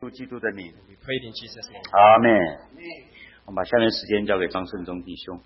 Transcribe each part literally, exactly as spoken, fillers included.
稣基督的名。 We prayed in Jesus' name. 阿们。我们把下面时间交给张顺忠弟兄。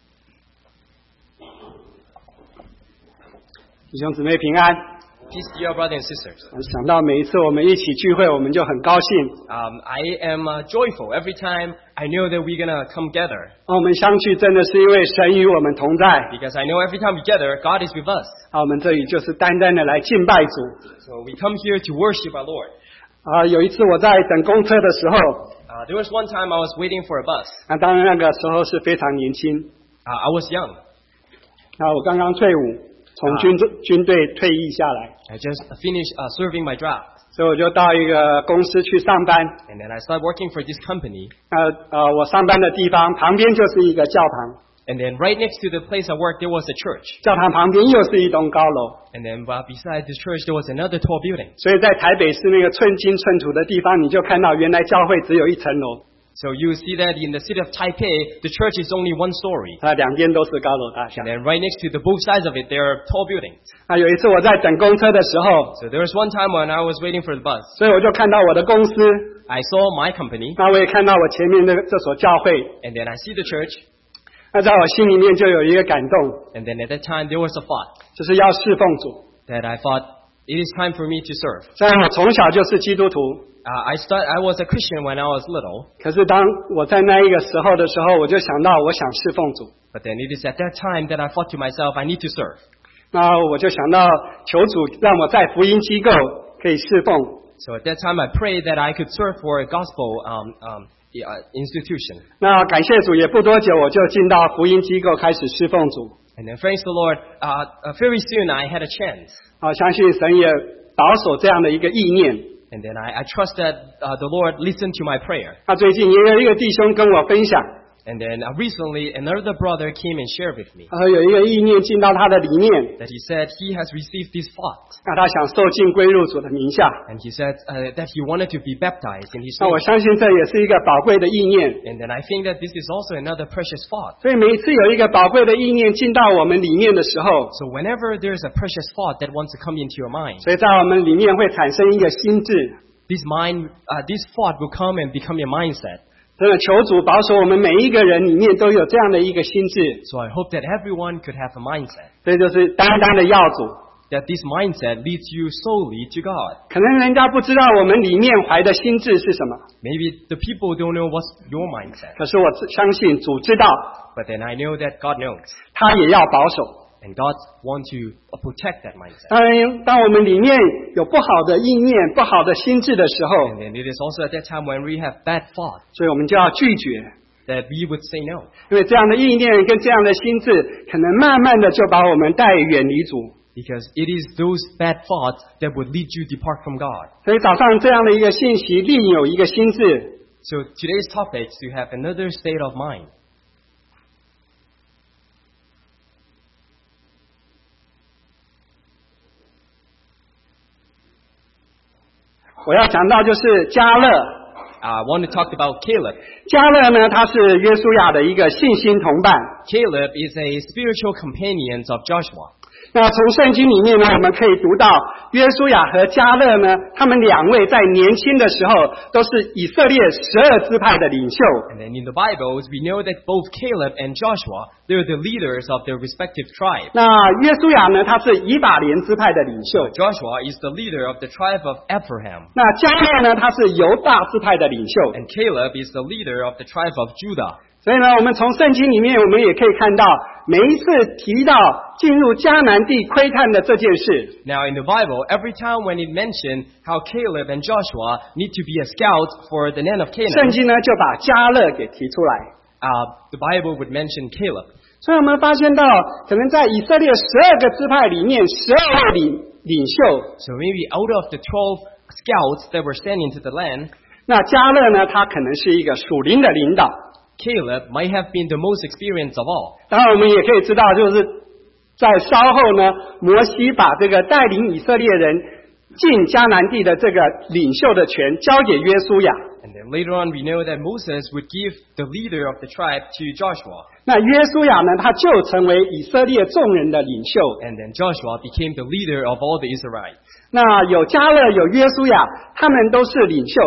弟兄姊妹平安。 Peace to you, brothers and sisters. 想到每一次我们一起聚会，我们就很高兴。 Um, I am uh, joyful every time I know that we're gonna come together. 我们相聚真的是因为神与我们同在。 Because I know every time we gather, God is with us. 啊，我们这里就是单单的来敬拜主。 So we come here to worship our Lord. 啊，有一次我在等公车的时候， Uh, there was one time I was waiting for a bus. 那当然那个时候是非常年轻。 Uh, I was young. 那我刚刚退伍，从军军队退役下来， I just finished uh, serving my draft. 所以我就到一个公司去上班。 And then I started working for this company. 那呃，我上班的地方旁边就是一个教堂， And then right next to the place I worked, there was a church. 教堂旁边又是一栋高楼。 And then uh, beside the church, there was another tall building. 所以在台北市那个寸金寸土的地方，你就看到原来教会只有一层楼。 So you see that in the city of Taipei, the church is only one story. 它两边都是高楼大厦。 And then right next to the both sides of it, there are tall buildings. 啊，有一次我在等公车的时候， So there was one time when I was waiting for the bus. 所以我就看到我的公司， I saw my company, 那我也看到我前面的这所教会， and then I see the church, 那在我心里面就有一个感动， and then at that time there was a thought 就是要侍奉主。 that I thought, it is time for me to serve. 虽然我从小就是基督徒， Uh, I start, I was a Christian when I was little, 可是当我在那一个时候的时候，我就想到我想侍奉主， but then it is at that time that I thought to myself, I need to serve. 那我就想到求主让我在福音机构可以侍奉。 So at that time I prayed that I could serve for a gospel um, um, uh, institution. 那感谢主，也不多久我就进到福音机构开始侍奉主。 And then praise the Lord, uh, uh, very soon I had a chance. 啊，相信神也保守这样的一个意念。 And then I, I trust that uh, the Lord listened to my prayer. 那最近也有一个弟兄跟我分享， And then uh, recently another brother came and shared with me 他说有一个意念进到他的里面， that he said he has received this thought. 那他想受尽归入主的名下。 And he said uh, that he wanted to be baptized in his 那我 name. 相信这也是一个宝贵的意念。 And then I think that this is also another precious thought. 所以每一次有一个宝贵的意念进到我们里面的时候， So whenever there's a precious thought that wants to come into your mind, 所以在我们里面会产生一个心智。 this mind, uh, this thought will come and become your mindset. 真的求主保守我们每一个人里面都有这样的一个心智， So I hope that everyone could have a mindset. 这就是单单的要主。 That this mindset leads you solely to God. 可能人家不知道我们里面怀的心智是什么， Maybe the people don't know what's your mindset. 可是我相信主知道， But then I know that God knows. 他也要保守。 And God wants to protect that mindset. 当然，当我们里面有不好的意念、不好的心智的时候， And then it is also at that time when we have bad thoughts 所以我们就要拒绝， that we would say no. 因为这样的意念跟这样的心智，可能慢慢的就把我们带远离主。 Because it is those bad thoughts that would lead you depart from God. 所以早上这样的一个信息，另有一个心智。 So today's topic is to have another state of mind. 我要讲到就是迦勒， I want to talk about Caleb. 迦勒呢，他是约书亚的一个信心同伴。 Caleb is a spiritual companion of Joshua. 那从圣经里面呢，我们可以读到约书亚和迦勒呢，他们两位在年轻的时候都是以色列十二支派的领袖。 And then in the Bible, we know that both Caleb and Joshua, they're the leaders of their respective tribes. 那约书亚呢，他是以法莲支派的领袖。 Joshua is the leader of the tribe of Ephraim. 那迦勒呢，他是犹大支派的领袖。 And Caleb is the leader of the tribe of Judah. 所以呢，我们从圣经里面，我们也可以看到，每一次提到进入迦南地窥探的这件事， Now in the Bible, every time when it mentioned how Caleb and Joshua need to be a scout for the land of 圣 Canaan, 经呢就把迦勒给提出来。 uh, the Bible would mention Caleb. 所以我们发现到，可能在以色列十二个支派里面，十二位领领袖， So maybe out of the twelve scouts that were sent into the land, 那迦勒呢，他可能是一个属灵的领导。 Caleb might have been the most experienced of all. 当然，我们也可以知道，就是在稍后呢，摩西把这个带领以色列人进迦南地的这个领袖的权交给约书亚。 And then later on, we know that Moses would give the leader of the tribe to Joshua. 那约书亚呢，他就成为以色列众人的领袖。 And then Joshua became the leader of all the Israelites. 那有迦勒，有约书亚，他们都是领袖。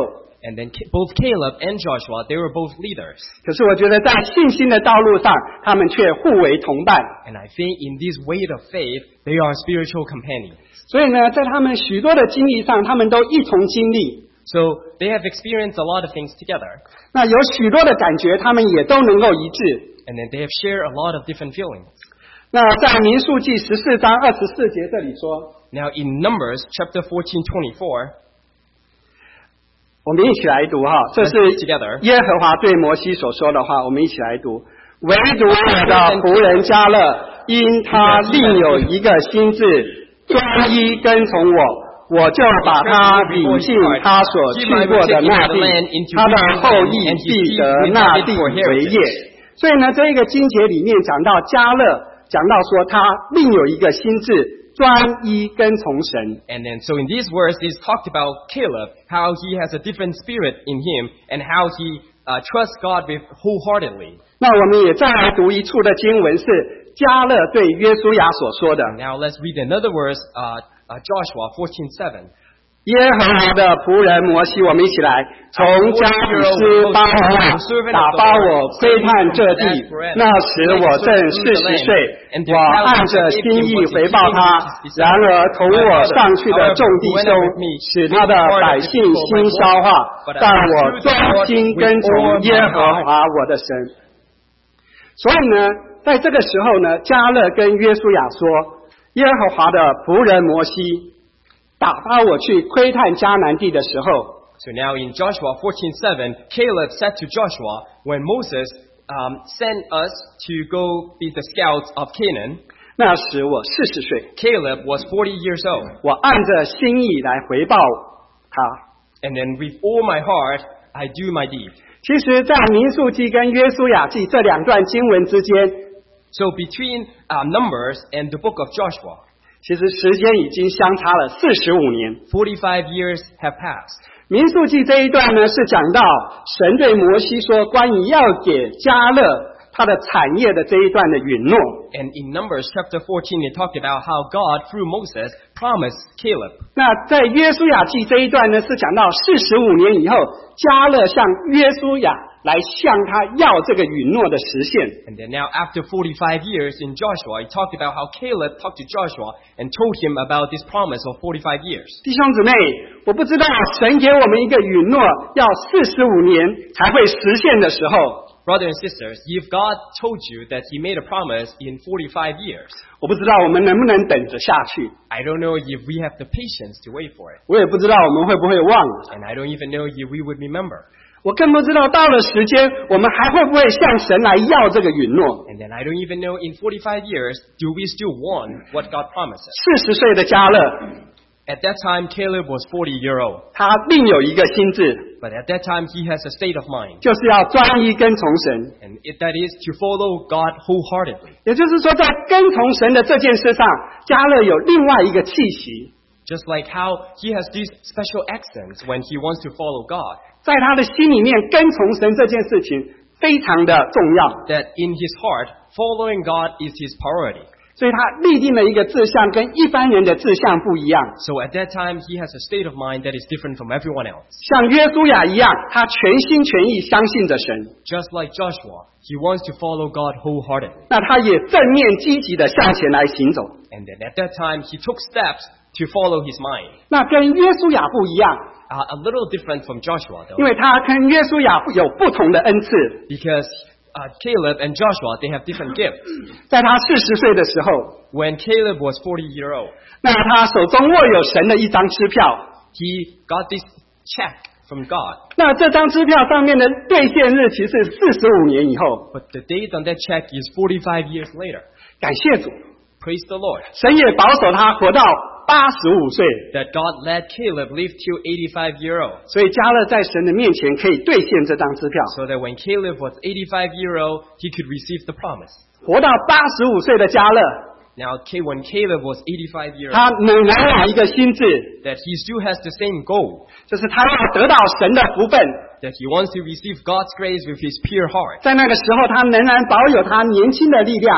And then both Caleb and Joshua, they were both leaders. 可是我觉得在信心的道路上，他们却互为同伴。 And I think in this way of faith, they are spiritual companions. 所以呢，在他们许多的经历上，他们都一同经历。 So they have experienced a lot of things together. 那有许多的感觉，他们也都能够一致。 And then they have shared a lot of different feelings. 那在民数记十四章二十四节这里说， Now in Numbers chapter fourteen twenty-four, 我们一起来读哈，这是 Let's read together. 耶和华对摩西所说的话，我们一起来读。唯独我的仆人迦勒，因他另有一个心志，专一跟从我，我就把他领进他所去过的那地，他的后裔必得那地为业。所以呢，这一个经节里面讲到迦勒，讲到说他另有一个心志。专一跟从神。 and then so in these verses, it's talked about Caleb, how he has a different spirit in him, and how he uh, trusts God with wholeheartedly. 那我们也再来读一处的经文，是迦勒对约书亚所说的。 Now let's read another verse, uh, uh, Joshua fourteen seven. 耶和华的仆人摩西，我们一起来，从加底斯巴拿打发我窥探这地，那时我正四十岁，我按着心意回报他，然而同我上去的众弟兄，使他的百姓心消化，但我专心跟从耶和华我的神。所以呢，在这个时候呢，迦勒跟约书亚说，耶和华的仆人摩西打发我去窥探迦南地的时候， So now in Joshua fourteen seven, Caleb said to Joshua, when Moses um, sent us to go be the scouts of Canaan, 那时我四十岁， Caleb was forty years old. 我按着心意来回报他。 And then with all my heart, I do my deed. 其实，在民数记跟约书亚记这两段经文之间， So between uh, Numbers and the book of Joshua, 其实时间已经相差了四十五年。 forty-five years have passed. 民数记这一段呢，是讲到神对摩西说，关于要给迦勒他的产业的这一段的允诺。 And in Numbers chapter fourteen, it talked about how God, through Moses, promised Caleb. 那在约书亚记这一段呢，是讲到四十五年以后，迦勒向约书亚来向他要这个允诺的实现。 And then now after forty-five years in Joshua, it talked about how Caleb talked to Joshua and told him about this promise of forty-five years. 弟兄姊妹，我不知道神给我们一个允诺要四十五年才会实现的时候， Brothers and sisters, if God told you that He made a promise in forty-five years, 我不知道我们能不能等着下去， I don't know if we have the patience to wait for it. 我也不知道我们会不会忘了， And I don't even know if we would remember. 我更不知道到了时间，我们还会不会向神来要这个允诺。 And then I don't even know in forty-five years, do we still want what God promises? 四十岁的迦勒， At that time, Caleb was forty year old. 他另有一个心志， But at that time, he has a state of mind. 就是要专一跟从神。 And it, that is to follow God wholeheartedly. 也就是说，在跟从神的这件事上，迦勒有另外一个气息， Just like how he has these special accents when he wants to follow God. 在他的心里面跟从神这件事情非常的重要， That in his heart, following God is his priority. 所以他立定了一个志向，跟一般人的志向不一样。 So at that time, he has a state of mind that is different from everyone else. 像约书亚一样，他全心全意相信着神， Just like Joshua, he wants to follow God wholeheartedly. 那他也正面积极的向前来行走。 And then at that time, he took steps to follow his mind. 那跟约书亚不一样， Uh, a little different from Joshua, 因 though. 为他跟约书亚有不同的恩赐。 Because uh, Caleb and Joshua, they have different gifts. 在他四十岁的时候， When Caleb was forty year old, 那他手中握有神的一张支票， he got this check from God. 那这张支票上面的兑现日期是四十五年以后。 But the date on that check is forty-five years later. 感谢主， Praise the Lord. 神也保守他活到八十五岁， That God let Caleb live till eighty-five year old. 所以迦勒在神的面前可以兑现这张支票。 So that when Caleb was eighty-five year old, he could receive the promise. 活到八十五岁的迦勒， Now, when Caleb was eighty-five year 他 old, 仍然有一个心智， that he still has the same goal. 就是他要得到神的福分。 That he wants to receive God's grace with his pure heart. 在那个时候，他仍然保有他年轻的力量。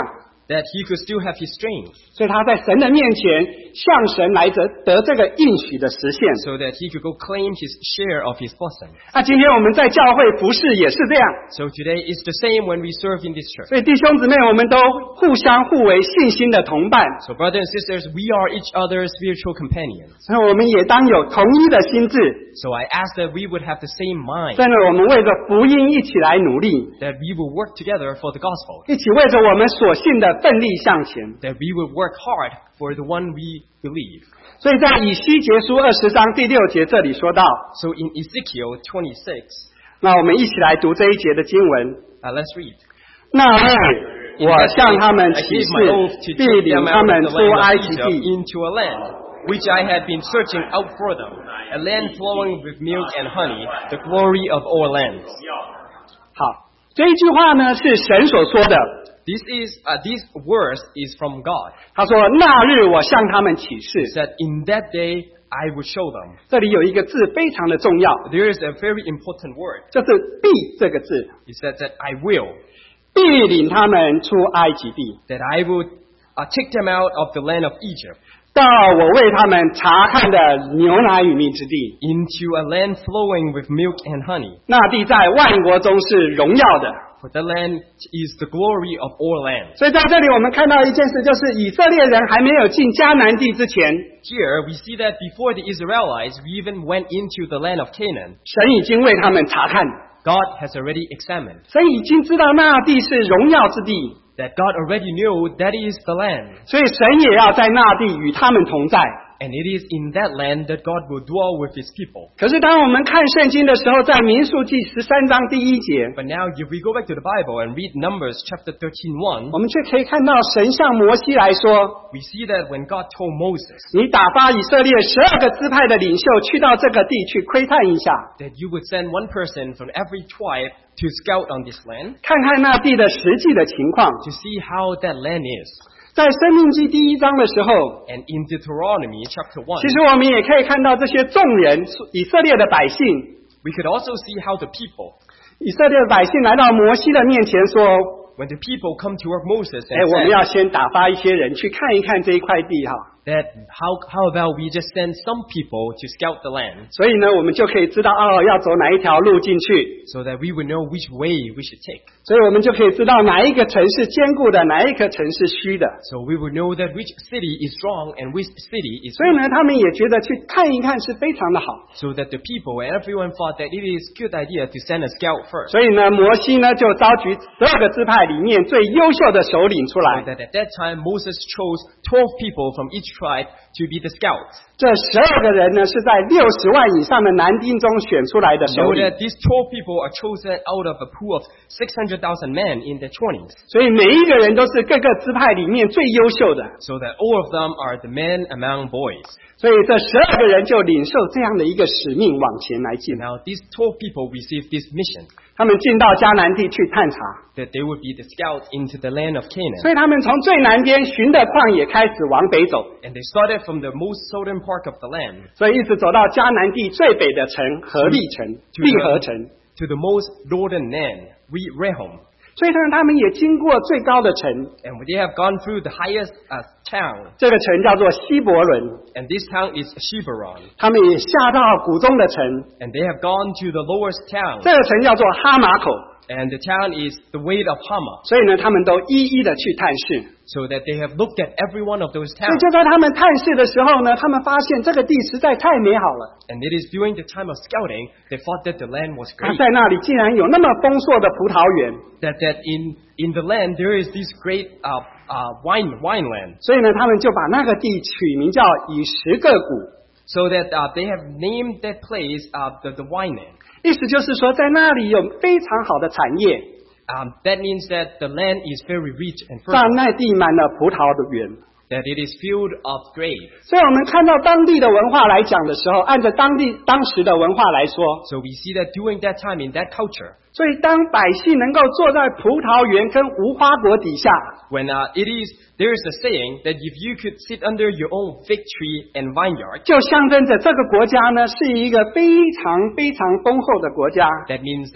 that he could still have his strength, 所以他在神的面前向神来得得这个应许的实现。 so that he could go claim his share of his blessing. 那今天我们在教会服侍也是这样， So today is the same when we serve in this church. 所以弟兄姊妹，我们都互相互为信心的同伴， So brothers and sisters, we are each other's spiritual companions. 所以我们也当有同一的心智， So I ask that we would have the same mind, 真的，我们为着福音一起来努力， that we will work together for the gospel, 一起为着我们所信的奋力向前。 that we will work hard for the one we believe. 所以在以西结书二十章第六节这里说到， So in Ezekiel twenty-six, 那我们一起来读这一节的经文。 uh, let's read. 那日我向他们 I 起 gave my oath 誓， to 必 take 领 them 他 out 们 of the 出 land 埃 of 及 Egypt 地， into a land which I had been searching out for them, a land flowing with milk and honey, the glory of all lands. 好，这一句话呢是神所说的。 This is uh, this verse is from God. 他说：“那日我向他们起 It 誓。 said, "In that day I would show them." ” 这里有一个字非常的重要， There is a very important word. 就是“必”这个字， It said that I will, 必领他们出埃及地， that I would uh, take them out of the land of Egypt 到我为他们查看的牛奶与蜜之地。 into a land flowing with milk and honey. 那地在万国中是荣耀的。 For the land is the glory of all lands. 所以在这里我们看到一件事，就是以色列人还没有进迦南地之前， Here we see that before the Israelites even went into the land of Canaan, 神已经为他们查看， God has already examined. 神已经知道那地是荣耀之地， That God already knew that is the land. 所以神也要在那地与他们同在。 And it is in that land that God will dwell with his people. 可是当我们看圣经的时候，在民数记十三章第一节， But now if we go back to the Bible and read Numbers chapter thirteen one, 我们却可以看到神向摩西来说， we see that when God told Moses 你打发以色列十二个支派的领袖去到这个地去窥探一下， that you would send one person from every tribe to scout on this land, 看看那地的实际的情况。 to see how that land is. 在生命记第一章的时候， And in Deuteronomy chapter one, 其实我们也可以看到这些众人，以色列的百姓， we could also see how the people, 以色列的百姓来到摩西的面前说， when the people come toward Moses 哎， and 我们 said 要先打发一些人去看一看这一块地哈。 that how, how about we just send some people to scout the land 所以呢，我们就可以知道哦，要走哪一条路进去， so that we would know which way we should take. 所以我们就可以知道哪一个城是坚固的，哪一个城是虚的。 So we would know that which city is strong and which city is 所以 weak. 呢，他们也觉得去看一看是非常的好。 So that the people and everyone thought that it is a good idea to send a scout first. 所以呢，摩西呢就召集十二个支派里面最优秀的首领出 So 来。 that at that time Moses chose twelve people from each tribe to be the scouts. 这十二个人呢是在六十万以上的男丁中选出来的首 Know 领。 that these twelve people are chosen out of a pool of six hundred thousand men in their twenties. 所以每一个人都是各个支派里面最优秀的。 So that all of them are the men among boys. 所以这十二个人就领受这样的一个使命往前来进。 Now these twelve people received this mission 他们进到迦南地去探查， that they would be the scouts into the land of 所 Canaan. 以他们从最南边寻的旷野开始往北走， And they started from the most southern part of the land 所以一直走到迦南地最北的城何利城、利和城。 to the most northern land, Re- Rehum. 所以呢，他们也经过最高的城， And they have gone through the highest uh, town. 这个城叫做希伯伦。 And this town is Shebaron. 他们也下到谷中的城， And they have gone to the lowest town. 这个城叫做哈马口。 And the town is the weight of Hama. 所以呢，他们都一一的去探视。 So that they have looked at every one of those 所以 towns. 就在他们探视的时候呢，他们发现这个地实在太美好了。 And it is during the time of scouting, they thought that the land was 他 great. 在那里竟然有那么丰硕的葡萄园， That, that in, in the land there is this great uh, uh, wine, wine land. 所以呢，他们就把那个地取名叫以十个谷， So that uh, they have named that place uh, the, the wine land. 意思就是说，在那里有非常好的产业， Um, that means that the land is very rich and 在 fertile. 那地满了葡萄的园。 That it is filled of grapes. 所以我们看到当地的文化来讲的时候，按照当地当时的文化来说， So we see that during that time in that culture, 所以当百姓能够坐在葡萄园跟无花果底下， when uh, it is, there is a saying that if you could sit under your own fig tree and vineyard, 就象征着这个国家呢是一个非常非常丰厚的国家。 that means that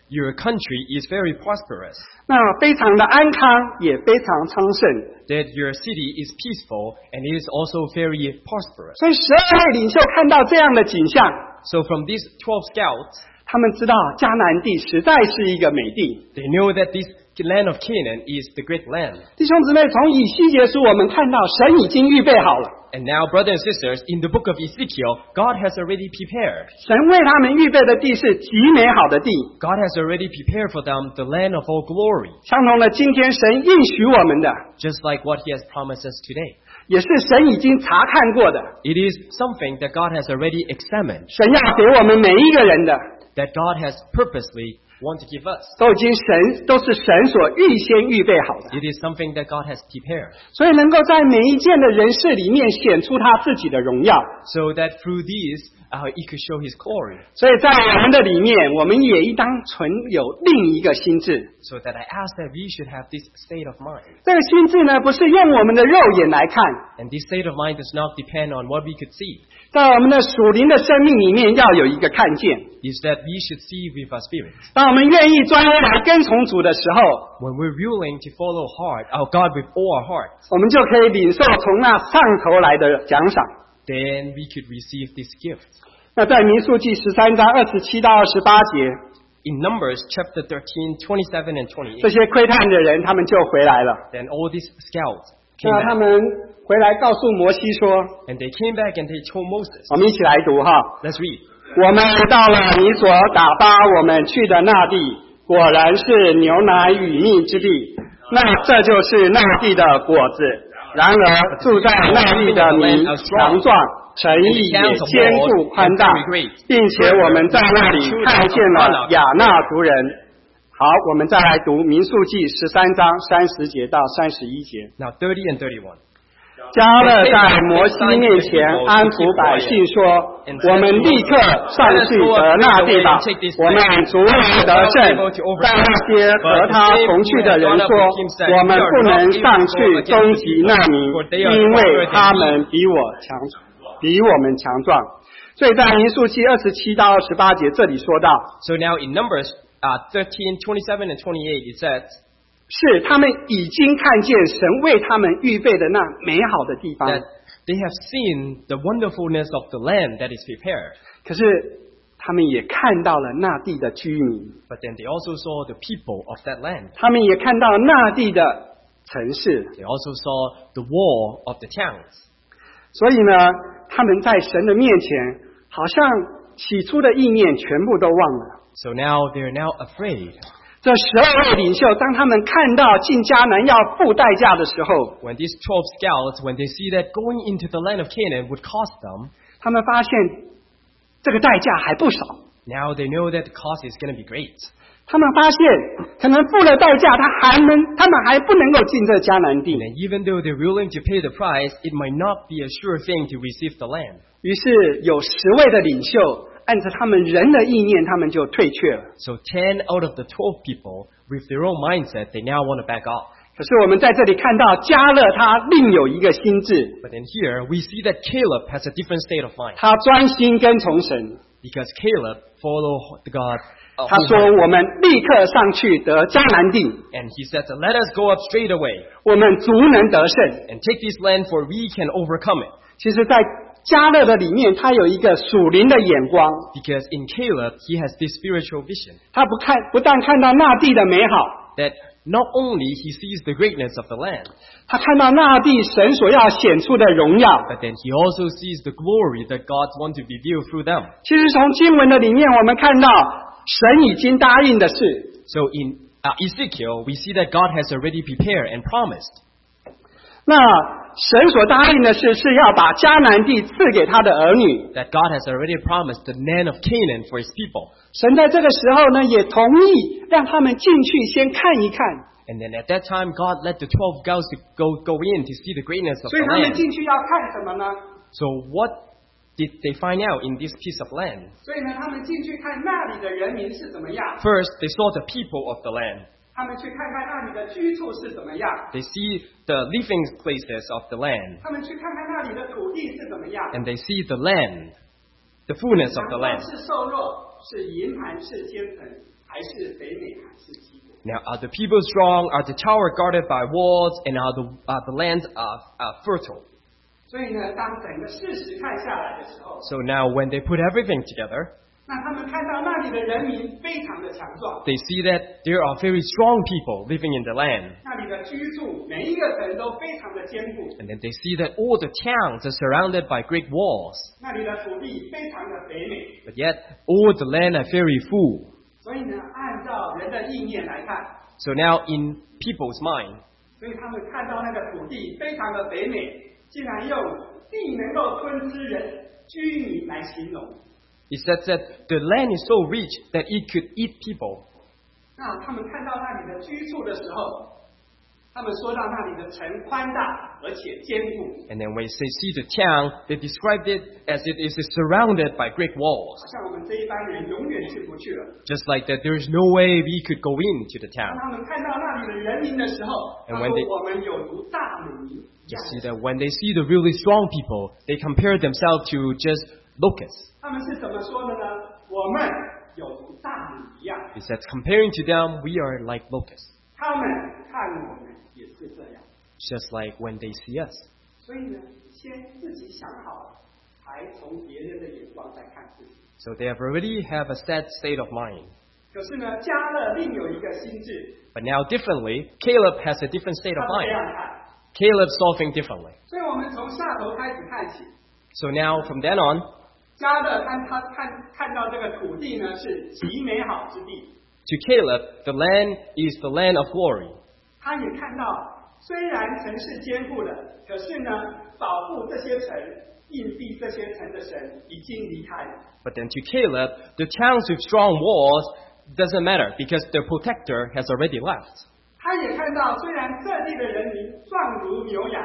your country is very prosperous, 那非常的安康，也非常昌盛。 that your city is peaceful, and it is also very prosperous. 所以十二位领袖看到这样的景象， So from these twelve scouts, 他们知道迦南地实在是一个美地。 they know that this land of Canaan is the great land. 弟兄姊妹，从以西结书我们看到神已经预备好了， And now, brothers and sisters, in the book of Ezekiel, God has already prepared. 神为他们预备的地是极美好的地。 God has already prepared for them the land of all glory, 相同的，今天神应许我们的， just like what He has promised us today. 也是神已经查看过的， It is something that God has already examined, 神要给我们每一个人的， that God has purposely want to give us. 都已经神都是神所预先预备好的。 It is something that God has prepared, 所以能够在每一件的人事里面显出他自己的荣耀。 so that through these, uh, He could show His glory. 所以在我们的里面，我们也应当存有另一个心智。 So that I ask that we should have this state of mind. 这个心智呢，不是用我们的肉眼来看， And this state of mind does not depend on what we could see. 在我们的属灵的生命里面要有一个看见。 Is that we should see with our spirit. 当我们愿意专一来跟从主的时候， When we're willing to follow hard, our God with all our hearts, 我们就可以领受从那上头来的奖赏。 then we could receive this gift. 那在民数记十三章二十七到二十八节， In Numbers chapter thirteen, twenty-seven and 这 twenty-eight, 些窥探的人他们就回来了。 then all these scouts came 那他 back. 们回来告诉摩西说， And they came back and they told Moses. 我们一起来读哈。 Let's read. 我们到了你所打发我们去的那地，果然是牛奶与蜜之地，那这就是那地的果子。然而住在那地的民强壮，城邑也坚固宽大，并且我们在那里看见了亚纳族人。好，我们再来读民数记十三章三十节到三十一节。 Now thirty and thirty-one. 迦勒在摩西面前安抚百姓说：“我们立刻上去得那地吧，我们足能得胜。”但那些和他同去的人说：“我们不能上去攻击那民，因为他们比我强，比我们强壮。”所以在民数记二十七到二十八节这里说到， So now in Numbers uh, thirteen, twenty-seven and twenty-eight, it says, 是他们已经看见神为他们预备的那美好的地方， that they have seen the wonderfulness of the land that is prepared. 可是他们也看到了那地的居民， But then they also saw the people of that land. 他们也看到那地的城市， They also saw the wall of the towns. 所以呢，他们在神的面前，好像起初的意念全部都忘了。 So now they're now afraid. 这十二位领袖，当他们看到进迦南要付代价的时候， When these twelve scouts, when they see that going into the land of Canaan would cost them, 他们发现这个代价还不少。 now they know that the cost is going to be great. 他们发现，可能付了代价，他还能，他们还不能够进这迦南地。 And even though they're willing to pay the price, it might not be a sure thing to receive the land. 于是有十位的领袖，按着他们人的意念，他们就退却了。 So ten out of the twelve people, with their own mindset, they now want to back off. 可是我们在这里看到迦勒他另有一个心智， But then here, we see that Caleb has a different state of mind. 他专心跟从神。 Because Caleb followed the God. uh, 他说：“我们立刻上去得迦南地， And he said, let us go up straight away 我们足能得胜。 and take this land, for we can overcome it. ” 其实，在迦勒的里面，他有一个属灵的眼光， Because in Caleb, he has this spiritual vision 他不看，不但看到那地的美好， that not only he sees the greatness of the land, 他看到那地神所要显出的荣耀。 but then he also sees the glory that God wants to reveal through them. 其实从经文的里面，我们看到神已经答应的是， So in uh, Ezekiel, we see that God has already prepared and promised. 那神所答应的是，是要把迦南地赐给他的儿女。 That God has already promised the land of Canaan for his people. 神在这个时候呢，也同意让他们进去先看一看。 And then at that time, God let the twelve girls to go, go in to see the greatness of 所以 the 他们 land. 进去要看什么呢？ So what did they find out in this piece of land? 所以呢，他们进去看那里的人民是怎么样， First, they saw the people of the land. 他们去看看那里的居处是怎么样， They see the living places of the land. 他们去看看那里的土地是怎么样， And they see the land, the fullness of the 阳光 land. 是瘦弱， 是营盘是坚城，还是北美还是基国？ Now, are the people strong? Are the tower guarded by walls? And are the, are the lands uh, uh, fertile? 所以呢，当整个事实看下来的时候， So now when they put everything together, 那他们看到那里的人民非常的强壮， they see that there are very strong people living in the land. 那里的居住每一个城都非常的坚固， And then they see that all the towns are surrounded by great walls. 那里的土地非常的肥美， But yet, all the land are very full. 所以呢，按照人的意念来看， So now in people's mind, 所以他们看到那个土地非常的肥美，竟然用地能够吞吃人居民来形容。 it says that the land is so rich that it could eat people. 那他们看到那里的居住的时候，他们说到那里的城宽大而且坚固， And then when they see the town, they described it as it is surrounded by great walls. 好像我们这一般人永远进不去了。 Just like that there is no way we could go into the 当 town. 他们看到那里的人民的时候， And 他 when 说 they- 我们有如大米一 You 样。 see that when they see the really strong people, they compare themselves to just locusts. 他们是怎么说的呢？我们有如大米一样， It says comparing to them, we are like locusts. 他们看我们也是这样。 Just like when they see us. 所以呢，先自己想好了，才从别人的眼光再看自己。 So they have already have a set state of mind. 可是呢，加勒另有一个心智， But now differently, Caleb has a different state 他 of 是这 mind. 样看。 Caleb saw things differently. 所以我们从下头开始看起， So now from then on, 加勒看他看看到这个土地呢是极美好之地， to Caleb, the land is the land of glory. 他也看到虽然城市坚固了，可是呢，保护这些城、硬币这些城的神已经离开了。 But then to Caleb, the towns with strong walls doesn't matter because their protector has already left. 他也看到，虽然这地的人民壮如牛羊，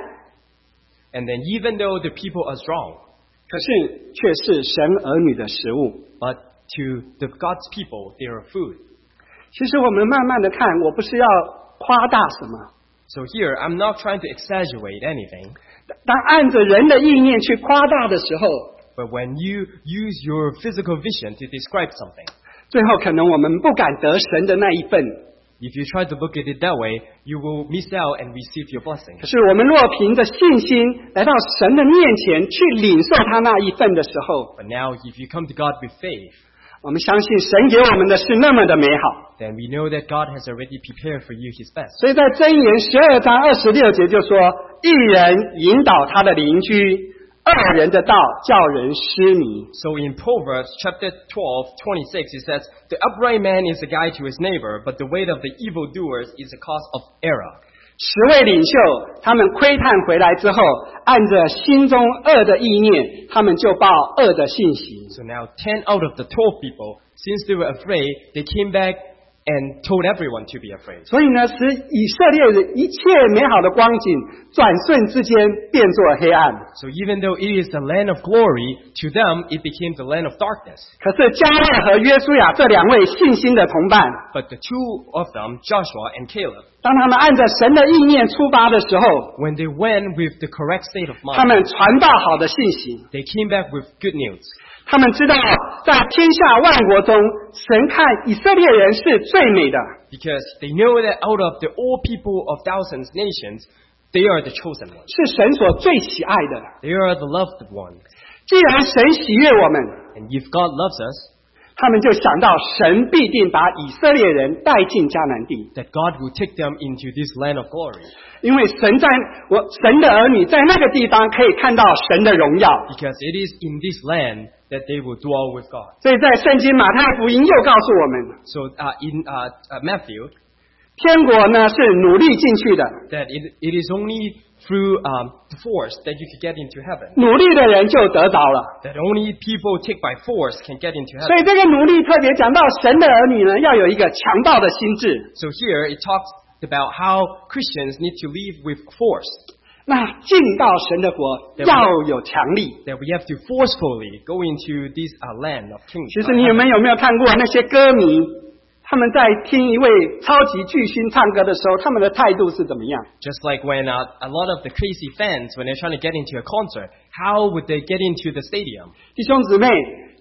And then even though the people are strong, 可是却是神儿女的食物。 but to the God's people, they are food. 其实我们慢慢的看，我不是要夸大什么， So here, I'm not trying to exaggerate anything, 当按着人的意念去夸大的时候， but when you use your physical vision to describe something, 最后可能我们不敢得神的那一份。 if you try to look at it that way, you will miss out and receive your blessing. 可是我们若凭着信心来到神的面前去领受他那一份的时候， But now, if you come to God with faith, 我们相信神给我们的是那么的美好。 then we know that God has already prepared for you His best. 所以在箴言十二章二十六节就说：一人引导他的邻居，二人的道叫人失迷。 So in Proverbs chapter twelve, twenty-six, it says, the upright man is a guide to his neighbor, but the way of the evildoers is a cause of error. 十位领袖他们窥探回来之后，按着心中恶的意念，他们就报恶的信息。 So now ten out of the twelve people, since they were afraid, they came back and told everyone to be afraid. 所以呢，使以色列的一切美好的光景，转瞬之间变作黑暗。 So even though it is the land of glory, to them it became the land of darkness. 可是加勒和约书亚这两位信心的同伴， But the two of them, Joshua and Caleb, 当他们按着神的意念出发的时候， when they went with the correct state of 他 mind, 们传报好的信息。 they came back with good news. 他们知道，在天下万国中，神看以色列人是最美的。 Because they know that out of the all people of thousands nations, they are the chosen ones. 是神所最喜爱的。 They are the loved ones. 既然神喜悦我们， And if God loves us, 他们就想到神必定把以色列人带进迦南地， that God will take them into this land of glory. 因为神在我神的儿女在那个地方可以看到神的荣耀。 Because it is in this land that they will dwell with God. 所以在圣经马太福音又告诉我们， So uh, in uh, uh, Matthew, 天国呢是努力进去的， that it, it is only through um, the force that you can get into heaven. 努力的人就得着了。 That only people take by force can get into 所 heaven. 以这个努力特别讲到神的儿女呢，要有一个强暴的心智。 So here it talks about how Christians need to live with force. 那进到神的国要有强力。 That we have to forcefully go into this uh, land of kings. 其实你们有没有看过那些歌迷，他们在听一位超级巨星唱歌的时候，他们的态度是怎么样？ Just like when uh, a lot of the crazy fans, when they're trying to get into a concert, how would they get into the stadium? 弟兄姊妹，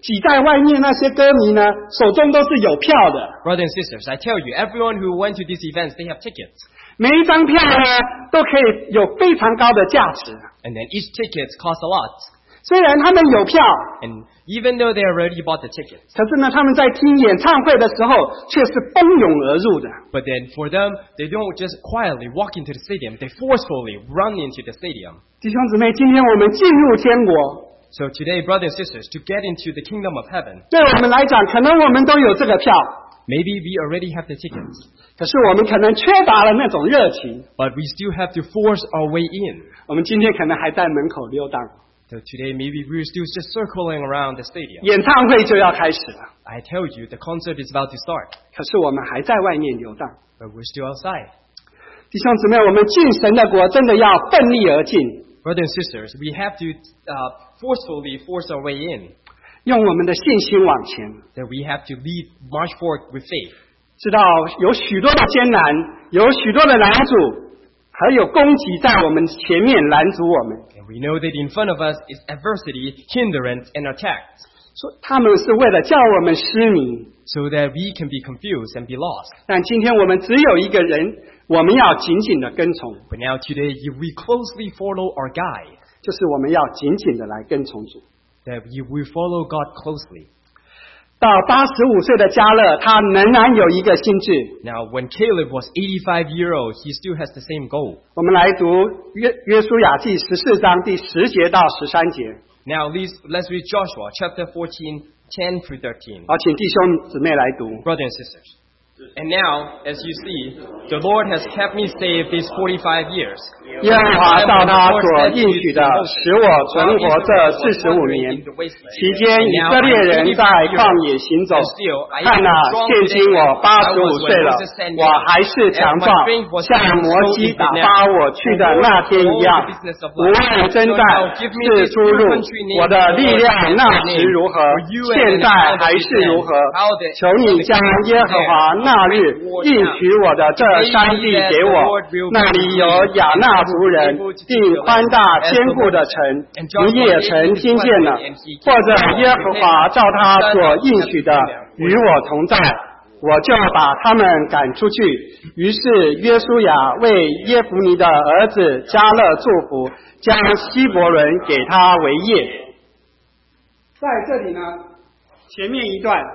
挤在外面那些歌迷呢，手中都是有票的。 Brothers and sisters, I tell you, everyone who went to these events, they have tickets. 每一张票呢，都可以有非常高的价值。 And then each ticket costs a lot. 虽然他们有票， And even though they already bought the tickets, 可是呢，他们在听演唱会的时候却是蜂拥而入的。 but then for them, they don't just quietly walk into the stadium, they forcefully run into the stadium. 弟兄姊妹，今天我们进入天国， So today, brothers and sisters, to get into the kingdom of heaven, 对我们来讲，可能我们都有这个票， maybe we already have the tickets, 可是我们可能缺乏了那种热情。 but we still have to force our way in. 我们今天可能还在门口溜达， So today, maybe we're still just circling around the stadium. 演唱会就要开始了， I tell you, the concert is about to start, 可是我们还在外面游荡。 but we're still outside. 弟兄姊妹，我们进神的国真的要奋力而进， Brothers and sisters, we have to uh, forcefully force our way in, 用我们的信心往前。 that we have to lead, march forward with faith. 知道有许多的艰难，有许多的拦阻，还有攻击在我们前面拦阻我们。 And we know that in front of us is adversity, hindrance, and attack, 说他们是为了叫我们失迷， so that we can be confused and be lost. 但今天我们只有一个人，我们要紧紧的跟从， But now today, you- we closely follow our guide, 就是我们要紧紧的来跟从主。 that we, we follow God closely. 到八十五岁的迦勒，他仍然有一个心智。 Now, when Caleb was eighty-five years old, he still has the same goal. 我们来读约约书亚记十四章第十节到十三节。 Now, let's, let's read Joshua chapter fourteen, ten through thirteen. 好，请弟兄姊妹来读。 Brothers and sisters. And now, as you see, the Lord has kept me safe these forty-five years. 耶和华照他所应许的，使我存活这四十五年。期间，以色列人在旷野行走。看哪，现今我八十五岁了，我还是强壮，像摩西打发我去的那天一样。无论征战是出入，我的力量那时如何，现在还是如何。求你将耶和华那日应许我的这山地给我，那里有亚纳族人，并宽大坚固的城，你也曾听见了。或者耶和华照他所应许的与我同在，我就把他们赶出去。于是约书亚为耶孚尼的儿子迦勒祝福，将希伯伦给他为业。在这里呢，前面一段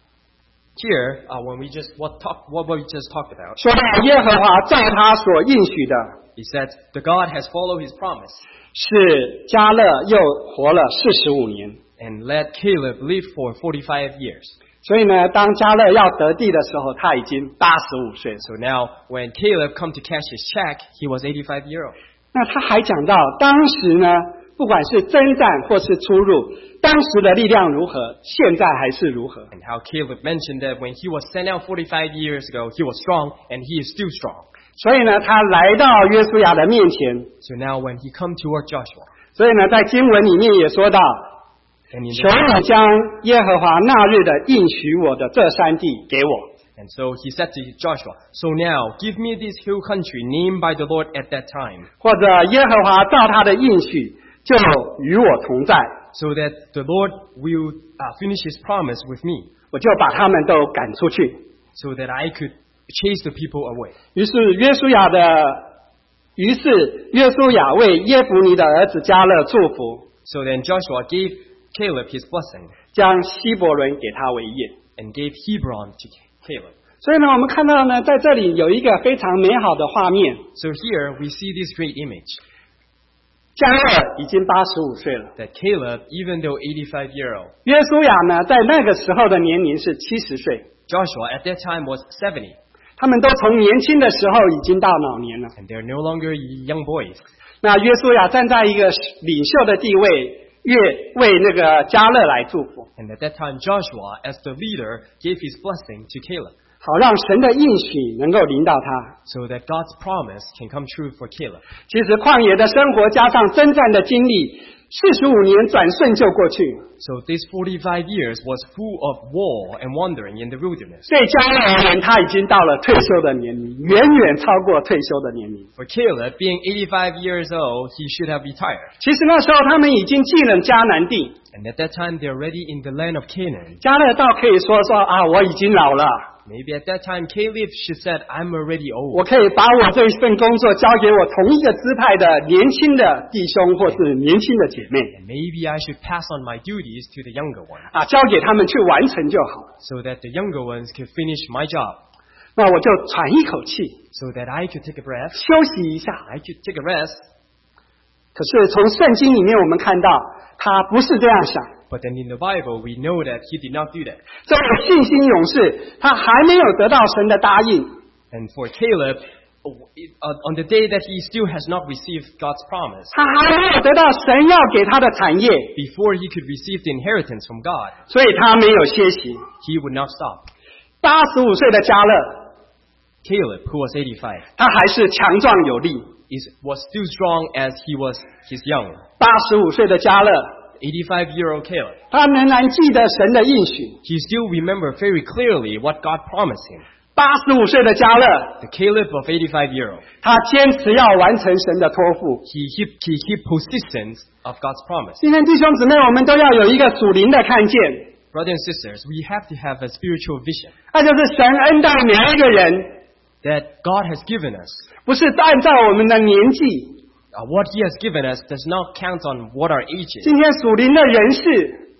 Here, uh, when we just what talk, what we just talked about, 说到耶和华照他所应许的， he said the God has followed His promise 是迦勒又活了四十五年。 and let Caleb live for forty-five years. 所以呢，当迦勒要得地的时候，他已经八十五岁了。 So now, when Caleb come to cash his check, he was eighty-five years old. 那他还讲到，当时呢，不管是征战或是出入，当时的力量如何，现在还是如何。 And how Caleb mentioned that when he was sent out forty-five years ago, he was strong and he is still strong. 所以呢，他来到约书亚的面前。 So now, when he come toward Joshua, 所以呢，在经文里面也说到， and in 求 the, 你将耶和华那日的应许我的这山地给我。 and so he said to Joshua, "So now, give me this hill country named by the Lord at that time." 或者耶和华照他的应许，就与我同在， So that the Lord will uh, finish His promise with me, 我就把他们都赶出去。 so that I could chase the people away. 于是约书亚的，于是约书亚为耶孚尼的儿子迦勒祝福， So then Joshua gave Caleb his blessing 将希伯伦给他为业。 and gave Hebron to Caleb. 所以呢，我们看到呢，在这里有一个非常美好的画面， So here we see this great image 迦勒已经八十五岁了， that Caleb, even though eighty-five years old, 约书亚呢，在那个时候的年龄是七十岁， Joshua at that time was seventy, 他们都从年轻的时候已经到老年了。 and they're no longer young boys. 那约书亚站在一个领袖的地位，越为那个迦勒来祝福， And at that time Joshua, as the leader, gave his blessing to Caleb, 好让神的应许能够临到他。 so that God's promise can come true for Caleb. 其实旷野的生活加上征战的经历， 四十五年转瞬就过去。 So this forty-five years was full of war and wandering in the wilderness. 对迦勒而言，他已经到了退休的年龄，远远超过退休的年龄。 For Caleb, being eighty-five years old, he should have retired. 其实那时候他们已经进了迦南地， And at that time, they're already in the land of Canaan. 迦勒倒可以说说啊，我已经老了， Maybe at that time, Caleb should said, I'm already 我 old. 可以把我这一份工作交给我同一个支派的年轻的弟兄或是年轻的姐妹 And maybe I should pass on my duties to the younger ones, 啊，交给他们去完成就好， so that the younger ones could finish my job, 那我就喘一口气， so that I could take a breath, 休息一下。 I could take a rest. 可是从圣经里面我们看到，他不是这样想。 But then in the Bible, we know that he did not do that. 这位信心勇士，他还没有得到神的答应， And for Caleb, uh, on the day that he still has not received God's promise, 他还没有得到神要给他的产业， before he could receive the inheritance from God, 所以他没有歇息。 he would not stop. 八十五岁的迦勒， Caleb, who was eighty-five, 他还是强壮有力。 is, was still strong as he was his young. 八十五岁的迦勒， eighty-five-year-old Caleb, 他仍然记得神的应许。 he still remembered very clearly what God promised him. 八十五岁的迦勒， The Caleb of eighty-five-year-old, 他坚持要完成神的托付。 he keep, he keep persistence of God's promise. 今天弟兄姊妹，我们都要有一个属灵的看见， Brothers and sisters, we have to have a spiritual vision 那就是神恩待每一个人， that God has given us. 不是按照我们的年纪。 Uh, what he has given us does not count on what our age is. 今天属灵的人士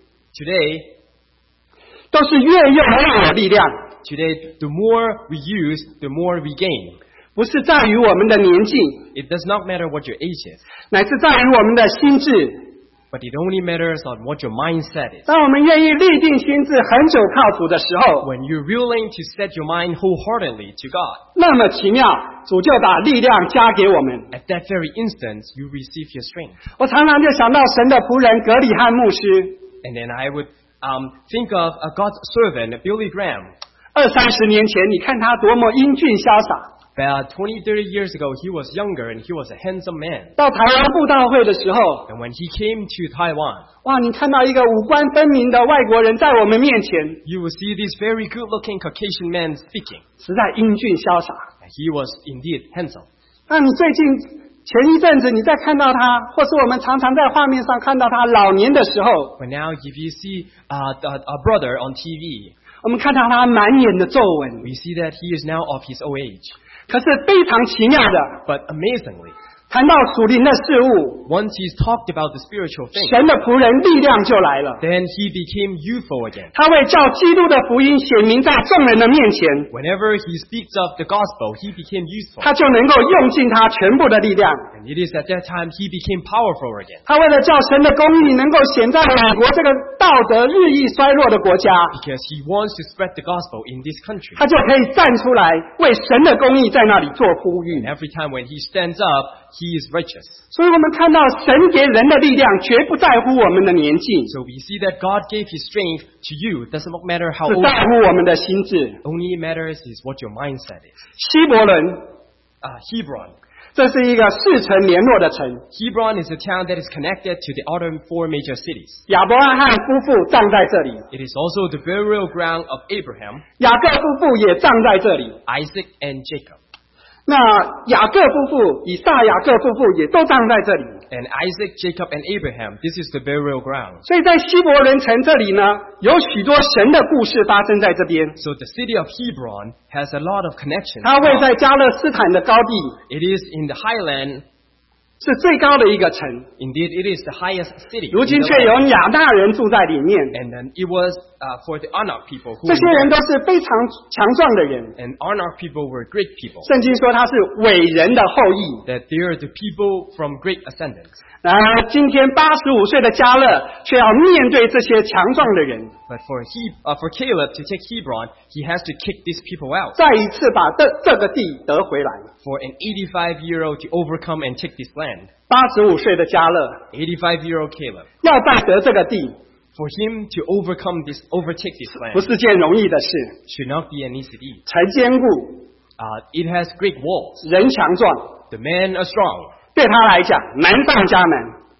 Today, 都是越用越有力量， today, the more we use, the more we gain. 不是在于我们的年纪， It does not matter what your age is, 乃是在于我们的心智。 but it only matters on what your mindset is. 当我们愿意立定心智，很久靠主的时候， When you're willing to set your mind wholeheartedly to God, 那么奇妙，主就把力量加给我们。 at that very instant, you receive your strength. 我常常就想到神的仆人格里汉牧师， And then I would um, think of a God's servant, Billy Graham. 二三十年前，你看他多么英俊潇洒。 About twenty, thirty years ago, he was younger and he was a handsome man. 到台湾布道会的时候， And when he came to Taiwan, 哇，你看到一个五官分明的外国人在我们面前， you will see this very good-looking Caucasian man speaking. 实在英俊潇洒。 And he was indeed handsome. 那你最近前一阵子你再看到他，或是我们常常在画面上看到他老年的时候， But now, if you see uh, the, a brother on T V, 我们看到他满眼的皱纹， we see that he is now of his old age. 可是非常奇妙的， But amazingly, 谈到属灵的事物， once he's talked about the spiritual thing, 神的仆人力量就来了。 then he became youthful again. 他为叫基督的福音显明在众人的面前， Whenever he speaks of the gospel, he became useful. 他就能够用尽他全部的力量。 And it is at that time he became powerful again. 他为了叫神的公义能够显在美国这个道德日益衰弱的国家， Because he wants to spread the gospel in this country. 他就可以站出来为神的公义在那里做呼吁 And。every time when he stands up, he is righteous. 所以我们看到神给人的力量绝不在乎我们的年纪， So we see that God gave his strength to you. It doesn't matter how 只 old 在 you 乎我们的心智。 are. Only matters is what your mindset is. 希伯伦， Uh, Hebron. 这是一个四城联络的城， Hebron is a town that is connected to the other four major cities. 亚伯拉罕夫妇葬在这里， It is also the burial ground of Abraham, 雅各夫妇也葬在这里。 Isaac, and Jacob. 那雅各夫妇、以撒、雅各夫妇也都葬在这里。 And Isaac, Jacob, and Abraham. This is the burial ground. 所以在希伯伦城这里呢，有许多神的故事发生在这边。 So the city of Hebron has a lot of connections. 它位在加勒斯坦的高地， It is in the highland. 是最高的一个城。 Indeed, it is the highest city. 如 in 今 the 却有 land. 亚纳人住在里面， And then it was uh, for the Anak people who 这些 were 人 there. 都是非常强壮的人。 And Anak people were great people. 圣经说他是伟人的后裔。 That they are the people from great ascendants. 然而，今天八十五岁的加勒却要面对这些强壮的人， But for he, uh, for Caleb to take Hebron, he has to kick these people out. 再一次把这这个地得回来。 For an eighty-five-year-old to overcome and take this land. 八十五岁的加勒 eighty-five-year-old Caleb. 要再得这个地， For him to overcome this, overtake this 不 land 是件容易的事。 should not be an easy deed. 城坚固， Uh, it has great walls. 人强壮， The men are strong. 对他来讲难上加难。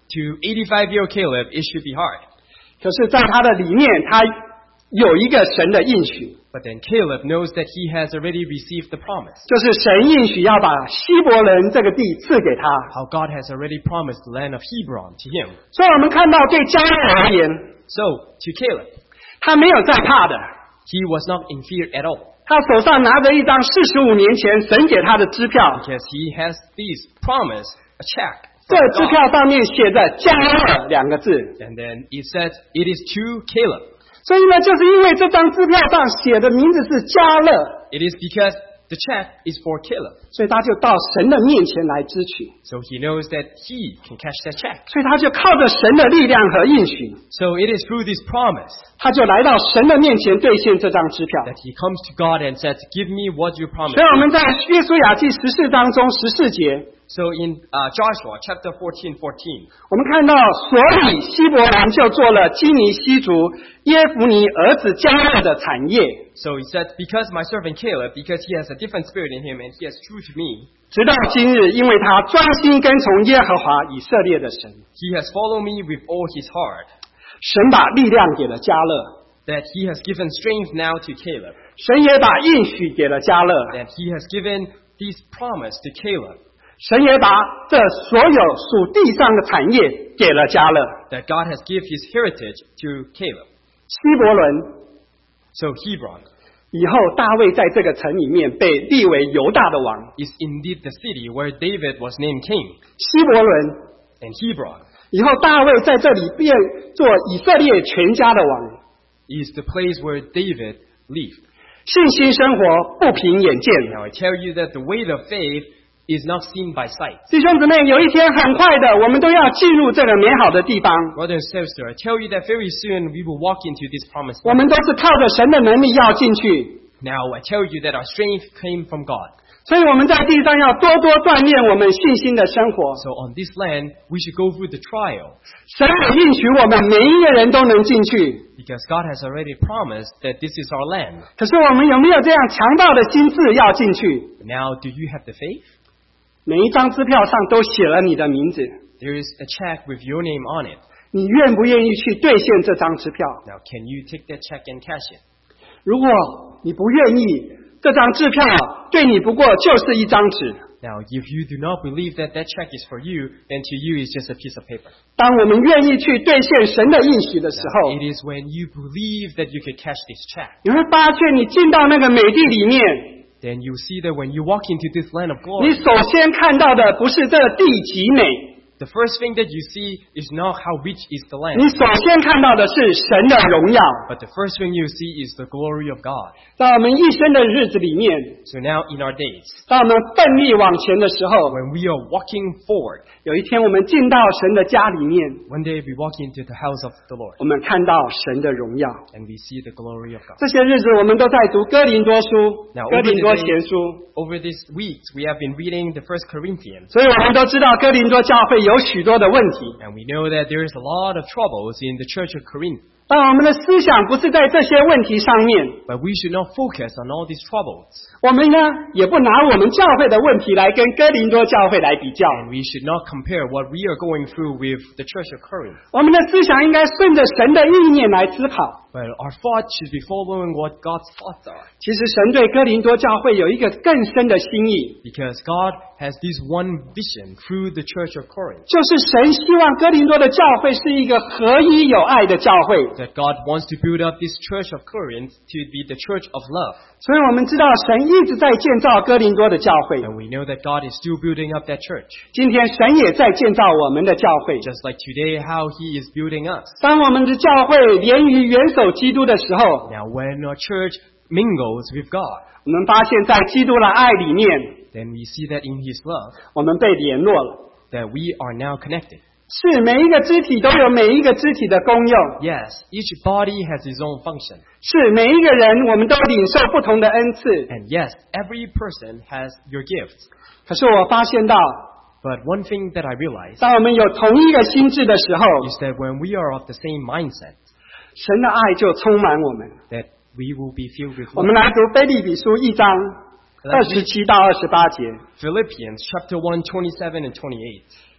To eighty-five-year-old Caleb, it should be hard. 可是在他的里面，他有一个神的应许， But then Caleb knows that he has already received the promise. 就是神应许要把希伯伦这个地赐给他。 How God has already promised the land of Hebron to him. 所以我们看到对迦勒而言， So, to Caleb, 他没有在怕的， he was not in fear at all. 他手上拿着一张四十五年前神给他的支票， Because he has this promise, a check. 这 from 支 God. 票上面写着迦勒两个字。 And then it says, it is to Caleb. 所以呢，就是因为这张支票上写的名字是迦勒， It is because the check is for Caleb. 所以他就到神的面前来支取， So he knows that he can cash that check. 所以他就靠着神的力量和应许， So it is through this promise 他就来到神的面前兑现这张支票。 that he comes to God and says, give me what you promised. 所以我们在约书亚记十四章中十四节， So in uh, Joshua chapter fourteen fourteen, 我们看到所以希伯兰就做了基尼西族耶孚尼儿子迦勒的产业， so he said, because my servant Caleb, because he has a different spirit in him and he is true to me, 直到今日，因为他专心跟从耶和华以色列的神， he has followed me with all his heart, 神把力量给了迦勒， that he has given strength now to Caleb, 神也把应许给了迦勒， that he has given this promise to Caleb, 神也把这所有属地上的产业给了迦勒。 that God has given his heritage to Caleb. 希伯伦 So Hebron 以后，大卫在这个城里面被立为犹大的王。 is indeed the city where David was named king. 希伯伦 And Hebron 以后，大卫在这里便做以色列全家的王。 is the place where David lived. 信心生活不凭眼见。 Now I tell you that the way of faith is not seen by sight. 弟兄姊妹，有一天很快的，我们都要进入这个美好的地方。 Brother and sister, I tell you that very soon we will walk into this promised 我 land. 们都是靠着神的能力要进去， Now I tell you that our strength came from God. 所以我们在地上要多多锻炼我们信心的生活。 So on this land, we should go through the trial 神也应许我们每一个人都能进去， because God has already promised that this is our land. 可是我们有没有这样强大的心智要进去？ Now, do you have the faith? 每一张支票上都写了你的名字， There is a check with your name on it. 你愿不愿意去兑现这张支票？ Now, can you take that check and cash it? 如果你不愿意，这张支票对你不过就是一张纸。 Now, if you do not believe that that check is for you, then to you it's just a piece of paper. 当我们愿意去兑现神的应许的时 Now, 候， it is when you believe that you can cash this check. 你会发现你进到那个美地里面， Then you see that when you walk into this land of 你 glory, 首先看到的不是这地极美， the first thing that you see is not how rich is the 你 land, 首先看到的是神的荣耀。 but the first thing you see is the glory of God. 在我们一生的日子里面， So now in our days, 当我们奋力往前的时候， when we are walking forward, 有一天我们进到神的家里面， one day we walk into the house of the Lord 我们看到神的荣耀。 and we see the glory of God. 这些日子我们都在读哥林多书、 Now, 哥 over 林多 the 前 days, 书， over these weeks, we have been reading the First Corinthians, 所以我们都知道哥林多教会有许多的问题。 and we know that there is a lot of troubles in the church of Corinth. 但我们的思想不是在这些问题上面， But we should not focus on all these troubles, 我们呢也不拿我们教会的问题来跟哥林多教会来比较。 and we should not compare what we are going through with the church of Corinth. 我们的思想应该顺着神的意念来思考。 But our thoughts should be following what God's thoughts are, 其实神对哥林多教会有一个更深的心意， because God has this one vision through the church of Corinth, 就是神希望哥林多的教会是一个合一有爱的教会。 that God wants to build up this church of Corinth to be the church of love. 所以我们知道神一直在建造哥林多的教会， And we know that God is still building up that church, 今天神也在建造我们的教会。 just like today how He is building us. 当我们的教会连于元首基督的时候， Now when our church mingles with God, 我们发现在基督的爱里面， then we see that in His love, 我们被联络了。 that we are now connected. 是每一个肢体都有每一个肢体的功用， Yes, each body has its own function. 是每一个人我们都领受不同的恩赐。 And yes, every person has your gifts. 可是我发现到， But one thing that I realize 当我们有同一个心智的时候， is that when we are of the same mindset, 神的爱就充满我们。 that we will be filled with 我们 love. 来读腓立比书一章二十七到二十八节。 Philippians chapter one, twenty-seven and twenty-eight.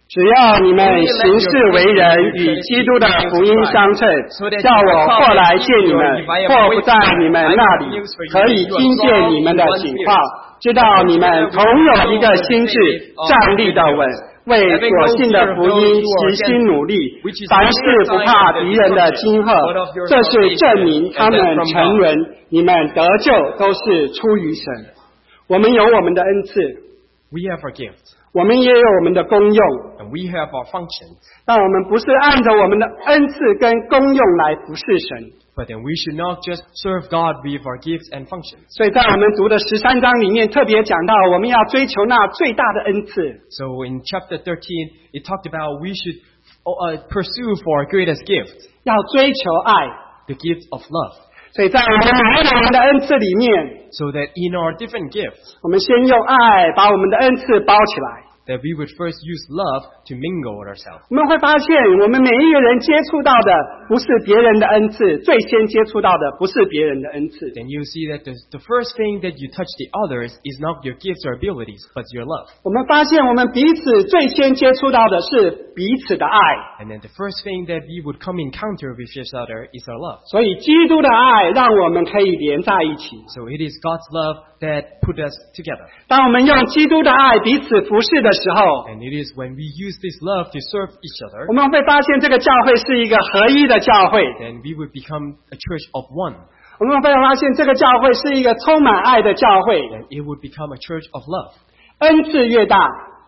只要你们行事为人与基督的福音相称，叫我或来见你们，或不在你们那里，可以听见你们的情况，知道你们同有一个心志，站立的稳，为所信的福音齐心努力，凡事不怕敌人的惊吓，这是证明他们沉沦，你们得救都是出于神。我们有我们的恩赐， We have our gifts. 我们也有我们的功用， And we have our functions. 但我们不是按着我们的恩赐跟功用来服侍神。 But then we should not just serve God with our gifts and functions. 所以在我们读的十三章里面特别讲到，我们要追求那最大的恩赐。 So in chapter thirteen, it talked about we should uh, pursue for our greatest gift, 要追求爱。 the gift of love. 所以在我们每一个人的恩赐里面， So that in our different gifts, 我们先用爱把我们的恩赐包起来。 that we would first use love to mingle with ourselves. 我们会发现，我们每一个人接触到的不是别人的恩赐，最先接触到的不是别人的恩赐。 Then you see that the, the first thing that you touch the others is not your gifts or abilities, but your love. 我们发现，我们彼此最先接触到的是彼此的爱。 And then the first thing that we would come encounter with each other is our love. 所以，基督的爱让我们可以连在一起。 So it is God's love that put us together. 当我们用基督的爱彼此服侍的时候， And it is when we use this love to serve each other, 我们会发现这个教会是一个合一的教会。 then we would become a church of one. 我们会发现这个教会是一个充满爱的教会。 And it would become a church of love. 恩赐越大，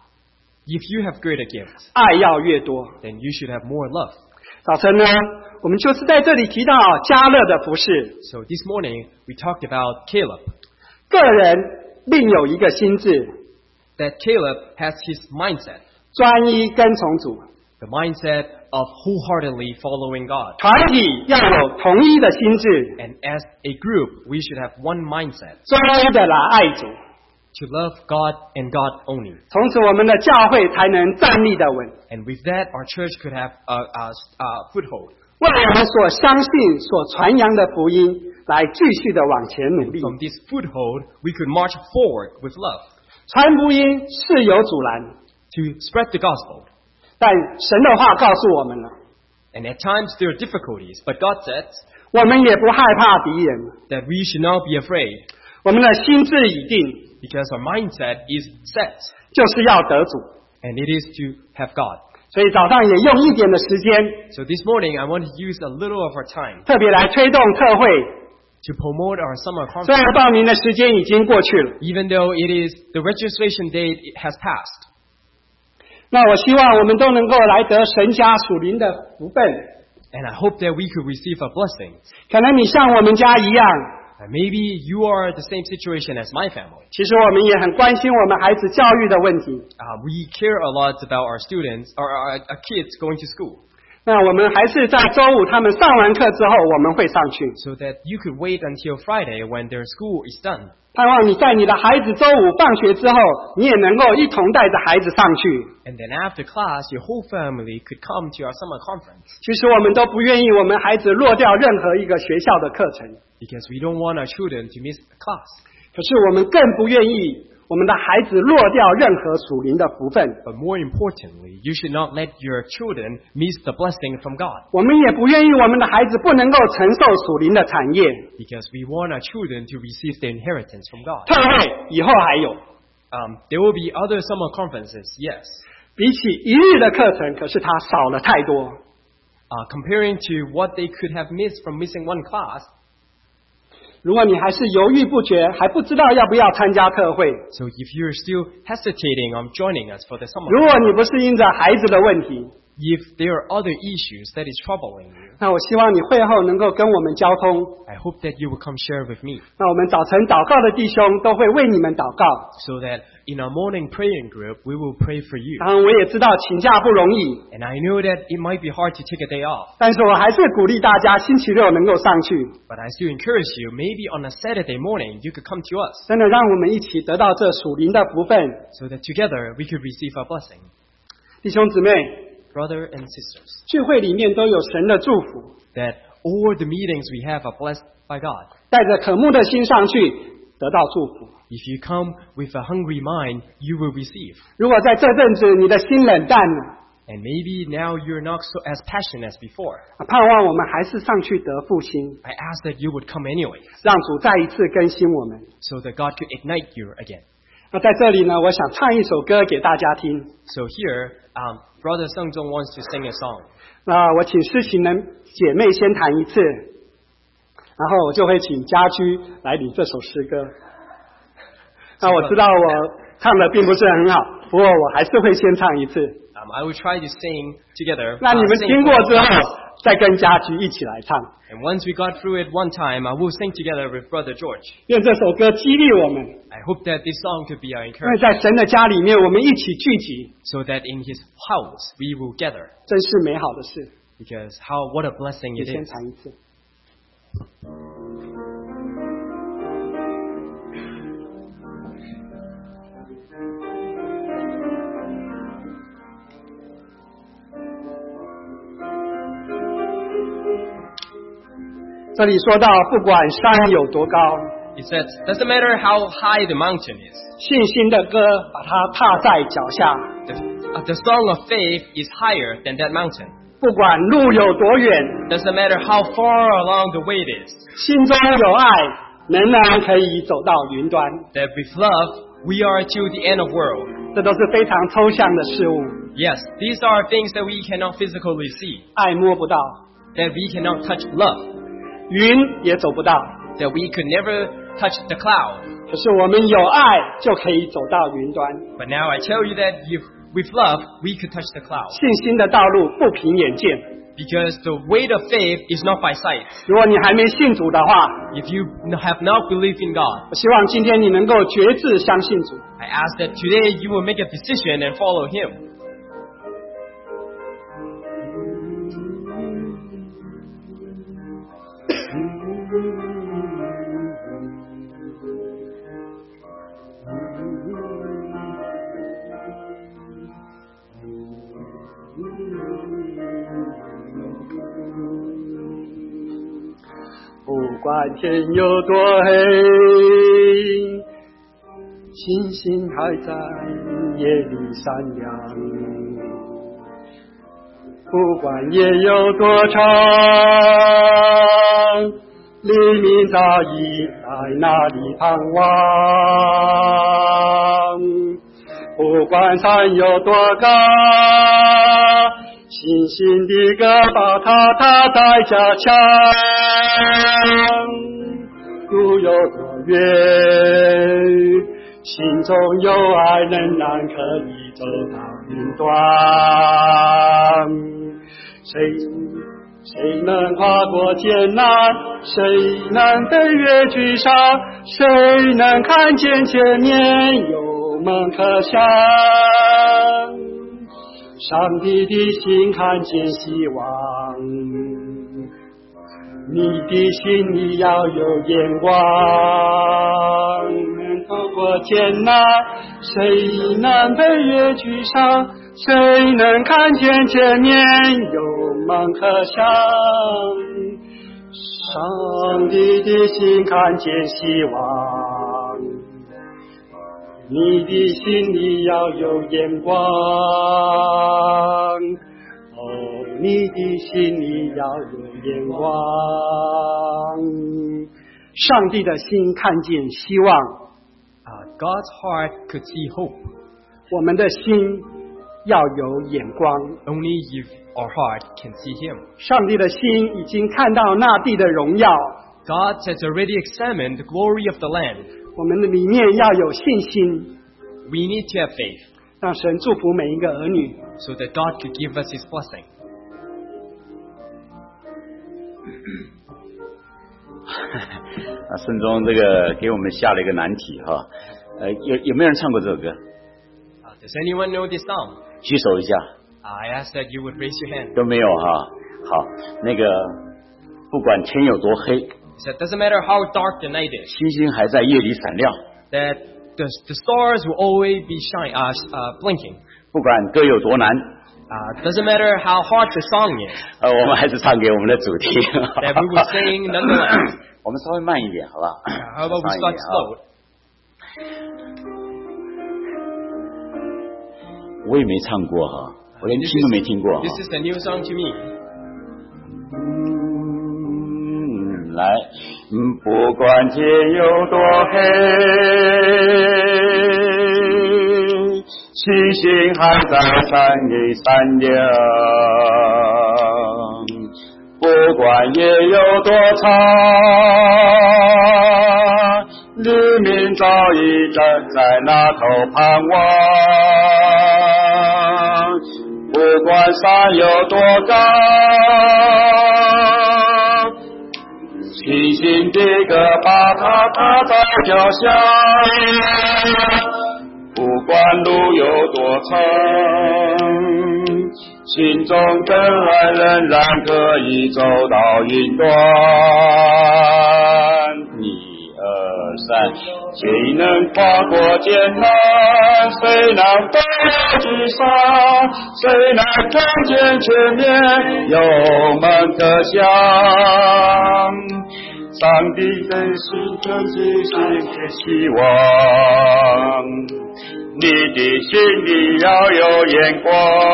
If you have greater gifts, 爱要越多。 then you should have more love. 早晨呢，我们就是在这里提到加勒的服侍， So this morning, we talked about Caleb. 个人另有一个心志， That Caleb has his mindset, 专一跟从主。 the mindset of wholeheartedly following God. 团体要有同一的心志， And as a group, we should have one mindset, 专一的来爱主。 to love God and God only. 从此我们的教会才能站立的稳， And with that, our church could have a, a, a foothold. 为我们所相信、所传扬的福音来继续的往前努力。 From this foothold, we could march forward with love 传福音是有阻拦， to spread the gospel. 但神的话告诉我们了， And at times there are difficulties, but God said 我们也不害怕敌人， that we should not be afraid 我们的心志已定， because our mindset is set, 就是要得主。 and it is to have God. 所以早上也用一点的时间， So this morning, I want to use a little of our time 特别来推动特会。 to promote our summer 虽 conference. 然报名的时间已经过去了， Even though it is the registration date has passed. 那我希望我们都能够来得神家属灵的福分。 And I hope that we could receive a blessing. 可能你像我们家一样， And maybe you are the same situation as my family. 其实我们也很关心我们孩子教育的问题。 Uh, we care a lot about our students, or our, our kids going to school. 那我们还是在周五他们上完课之后，我们会上去。 So that you could wait until Friday when their school is done. 盼望你在你的孩子周五放学之后，你也能够一同带着孩子上去。 And then after class, your whole family could come to our summer conference. 其实我们都不愿意我们孩子落掉任何一个学校的课程， Because we don't want our children to miss a class. 可是我们更不愿意我们的孩子落掉任何属灵的福分。 But more importantly, you should not let your children miss the blessing from God. 我们也不愿意我们的孩子不能够承受属灵的产业。 Because we want our children to receive the inheritance from God. 特会以后还有， Um, there will be other summer conferences, yes. 比起一日的课程，可是它少了太多。 Uh, comparing to what they could have missed from missing one class, 如果你还是犹豫不决，还不知道要不要参加特会， so if you're still hesitating on joining us for the summer 如果你不是因着孩子的问题， if there are other issues that is troubling you, 那我希望你会后能够跟我们交通。 I hope that you will come share with me 那我们早晨祷告的弟兄都会为你们祷告。 so that in our morning praying group, we will pray for you. 当然，我也知道请假不容易， And I know that it might be hard to take a day off, 但是我还是鼓励大家星期六能够上去， but I still encourage you, maybe on a Saturday morning, you could come to us 真的让我们一起得到这属灵的福分。 so that together we could receive a blessing. 弟兄姊妹， Brother and sisters, 聚会里面都有神的祝福， that all the meetings we have are blessed by God. 带着渴慕的心上去， 得到祝福。 If you come with a hungry mind, you will receive. 如果在这阵子你的心冷淡了， And maybe now you're not so as passionate as before. 盼望我们还是上去得复兴， I ask that you would come anyway, 让主再一次更新我们。 so that God could ignite you again. 那在这里呢，我想唱一首歌给大家听。 So here, um, Brother Sung Jong wants to sing a song. 那我请诗琴人姐妹先弹一次，然后我就会请家居来领这首诗歌。那我知道我唱的并不是很好，不过我还是会先唱一次。 Um, I will try to sing together. 那你 uh, 们 sing 听过 for 之 us. 后，再跟家居一起来唱。 And once we got through it one time, I will sing together with Brother George. 愿这首歌激励我们， I hope that this song could be our 因为 encouragement, 在神的家里面，我们一起聚集， so that in His house we will gather. 真是美好的事。 Because how what a blessing 你 it 先 is. 弹一次。这里说到，不管山有多高， It says, doesn't matter how high the mountain is. 信心的歌把它踏在脚下。 The, uh, the song of faith is higher than that mountain. 不管路有多远， Doesn't matter how far along the way it is. 心中有爱，仍然可以走到云端。 That with love, we are to the end of world. 这都是非常抽象的事物， Yes, these are things that we cannot physically see. 爱摸不到， That we cannot touch love. 云也走不到。 That we could never touch the cloud. 可是我们有爱，就可以走到云端。 But now I tell you that if, with love, we could touch the cloud. 信心的道路不凭眼见， Because the way of faith is not by sight. 如果你还没信主的话， If you have not believed in God, 我希望今天你能够决志相信主。 I ask that today you will make a decision and follow Him. 不管天有多黑，星星还在夜里闪亮。不管夜有多长，黎明早已在那里盼望。不管山有多高，星星的歌把它踏在脚下。路有多远，心中有爱仍然可以走到云端。谁谁能跨过艰难，谁能飞越巨山，谁能看见前面有门可想。上帝的心看见希望，你的心里要有眼光。透过艰难，谁能飞越巨山，谁能看见前面有门可想。上帝的心看见希望，你的心里要有眼光。哦，你的心里要有眼光。上帝的心看见希望， Uh, God's heart could see hope. 我们的心要有眼光。 Only if our heart can see Him. 上帝的心已经看到那地的荣耀， God has already examined the glory of the land. 我们的里面要有信心， We need to have faith, 让神祝福每一个儿女。 so that God could give us His blessing. 啊，圣宗这个给我们下了一个难题哈，呃，有有没有人唱过这首歌？ Uh, does anyone know this song? 举手一下， I ask that you would raise your hand. 都没有哈。好，那个不管天有多黑， It said, doesn't matter how dark the night is, 星星还在夜里闪亮； that the, the stars will always be shine, uh, uh, blinking. 不管歌有多难， Uh, doesn't matter how hard the song is, 呃，我们还是唱给我们的主题。 that we will sing nonetheless. 我们稍微慢一点，好不好？ Uh, how about we 慢一点 start slow? 啊我也没唱过哈，我连听都没听过。 This is a new song to me. 嗯，来，不管天有多黑，星星还在闪一闪亮。不管夜有多长，黎明早已站在那头盼望。不管山有多高，星星的歌把它踏在脚下。不管路有多长，心中的爱仍然可以走到云端。一二三，谁能跨过艰难？谁能飞越沮丧？谁能看见前面有门可想？上帝的心更是心的希望，你的心里要有眼光。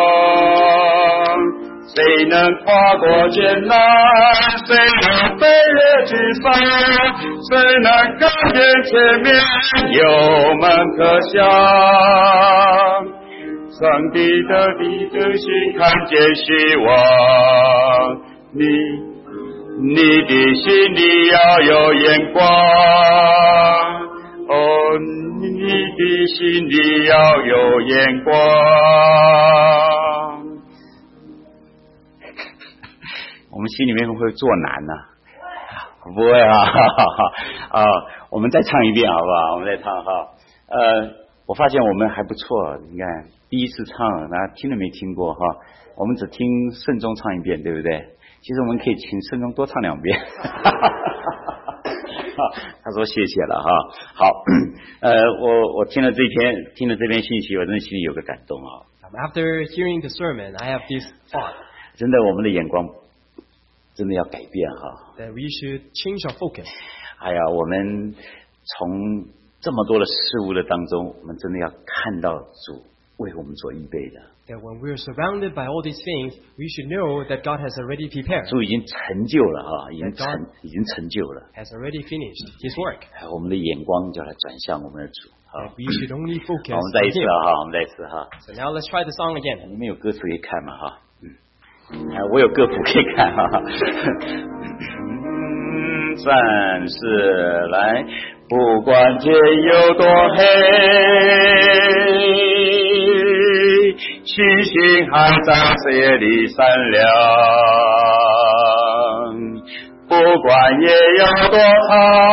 谁能跨过艰难？谁能飞越沮丧？谁能看见前面有门可想？上帝的你的心看见希望，你你的心里要有眼光，哦，你的心里要有眼光。我们心里面会不会作难呢、啊？不会啊，哈哈哈啊！我们再唱一遍好不好？我们再唱哈。呃，我发现我们还不错，你看第一次唱，那听都没听过哈。我们只听圣宗唱一遍，对不对？其实我们可以请圣宗多唱两遍。他说谢谢了哈。好，呃，我我听了这篇听了这篇信息，我真的心里有个感动啊。 After hearing the sermon, I have this thought. 真的，我们的眼光真的要改变哈。 That we should change our focus. 哎呀，我们从这么多的事物的当中，我们真的要看到主为我们所预备的。 That when we are surrounded by all these things, we should know that God has already prepared. 主已经成就了哈，已经成已经成就了。 Has already finished His work. 我们的眼光就要来转向我们的主。好， we should only focus. 我们再一次哈，我们再一次哈。 So now let's try the song again. 你们有歌词可以看吗？哈，嗯，我有歌谱可以看哈。战士来，不管天有多黑，星星还在夜里闪亮。不管夜有多长，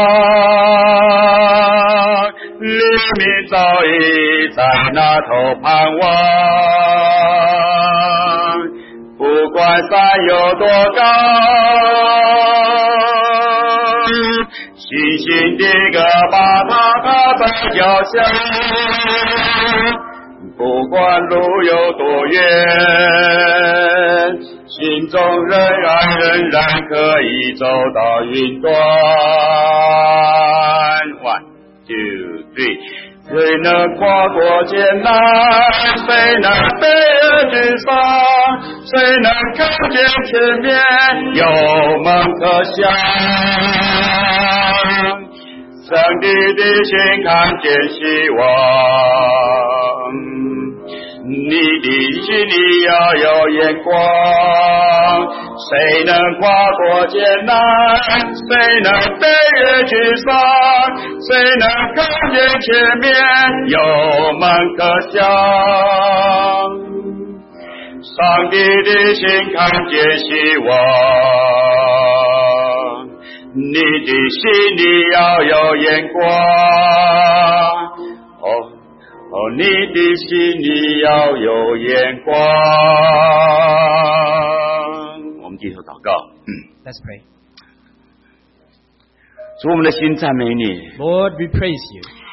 黎明早已在那头盼望。不管山有多高，星星的歌把它踏在脚下。不管路有多远，心中仍然仍然可以走到云端。One, two, three。谁能跨过艰难？谁能飞越沮丧？谁能看见前面有门可想？上帝的心看见希望，你的心里要有眼光。谁能跨过艰难？谁能飞越沮丧？谁能看见前面有门可想？上帝的心看见希望，你的心里要有眼光。哦哦，你的心里要有眼光。我们低头祷告。 Let's pray. 主，我们的心赞美你。 Lord, we praise you.